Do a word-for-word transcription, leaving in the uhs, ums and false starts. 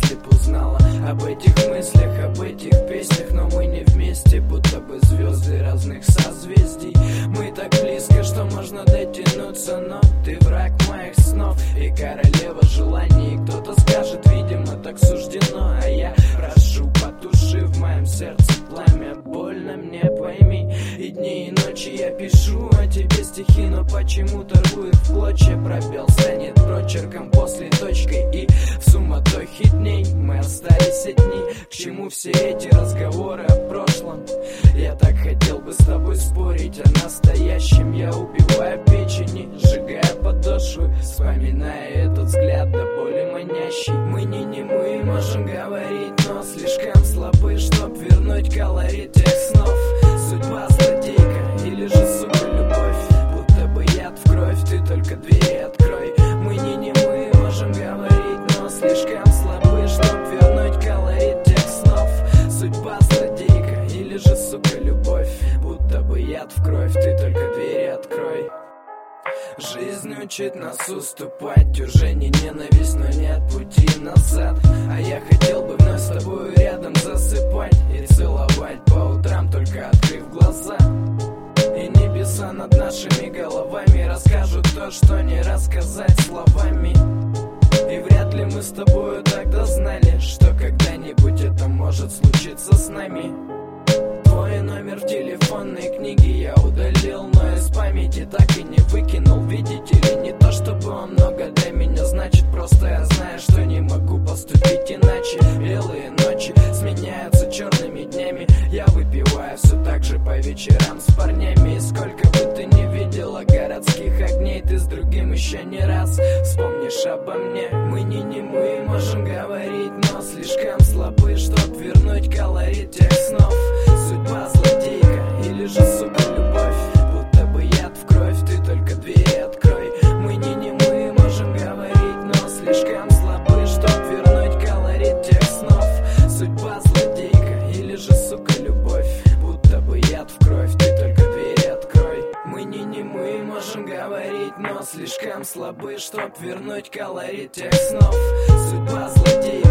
если б узнала об этих мыслях, об этих песнях. Но мы не вместе, будто бы звезды разных созвездий. Мы так близко, что можно дотянуться, но ты враг моих снов и королева желаний. Кто-то скажет, видимо, так суждено, а я прошу, потуши в моем сердце пламя. Больно мне, пойми, и дни, и ночи я пишу о тебе стихи, но почему-то рву их в клочья. Пробел станет прочерком после точкой, и в суматохе дней мы остались одни. К чему все эти разговоры о прошлом? Я так хотел бы с тобой спорить о настоящем. Я убиваю печени, сжигая подошвы, вспоминая этот взгляд до боли манящий. Мы не немые, можем говорить, но слишком слабы, чтоб вернуть колорит тех снов. Судьба злодейка или же, сука, любовь, будто бы яд в кровь, ты только двери открой. Мы не немые, можем говорить, но слишком слабы, чтоб вернуть колорит тех снов. Судьба злодейка или же, сука, любовь, будто бы яд в кровь, ты только двери открой. Жизнь учит нас уступать, уже не ненависть, но нет пути назад. А я хотел бы вновь с тобой рядом засыпать и целовать по утрам, только открыв глаза. И небеса над нашими головами расскажут то, что не рассказать словами. И вряд ли мы с тобою тогда знали, что когда-нибудь это может случиться с нами. Твой номер в телефонной книге я удалил, но из памяти так и не выкинул. Видите ли, не то чтобы он много для меня значит, просто я знаю, что не могу поступить иначе. Белые ночи сменяются черными днями, я выпиваю все так же по вечерам с парнями. И сколько бы ты не видела городских огней, ты с другим еще не раз вспомнишь обо мне. Мы не немые, можем говорить, но слишком слабы, чтоб вернуть колорит тех снов. Судьба злодейка или же, сука, любовь, будто бы яд в кровь, ты только двери открой. Мы не немые, можем говорить, но слишком слабы, чтоб вернуть колорит тех снов. Судьба злодейка или же, сука, любовь, будто бы яд в кровь, ты только двери открой. Мы не немые, можем говорить, но слишком слабы, чтоб вернуть колорит тех снов. Судьба злодейка